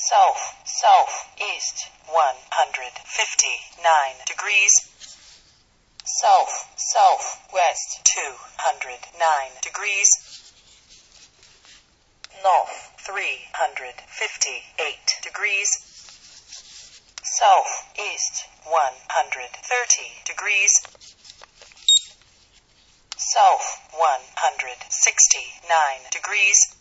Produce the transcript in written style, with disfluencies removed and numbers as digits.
southeast 159 degrees, southwest 209 degrees, north 358 degrees, southeast 130 degrees, south 169 degrees,